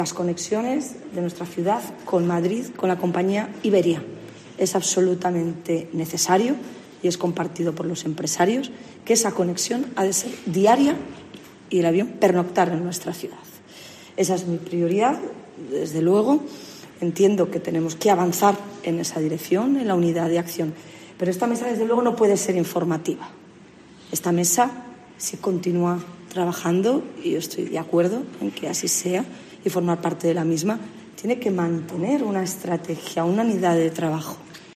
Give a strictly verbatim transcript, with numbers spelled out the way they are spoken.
Las conexiones de nuestra ciudad con Madrid, con la compañía Iberia. Es absolutamente necesario y es compartido por los empresarios que esa conexión ha de ser diaria y el avión pernoctar en nuestra ciudad. Esa es mi prioridad. Desde luego, entiendo que tenemos que avanzar en esa dirección, en la unidad de acción. Pero esta mesa, desde luego, no puede ser informativa. Esta mesa, si continúa trabajando, y yo estoy de acuerdo en que así sea, y formar parte de la misma, tiene que mantener una estrategia, una unidad de trabajo.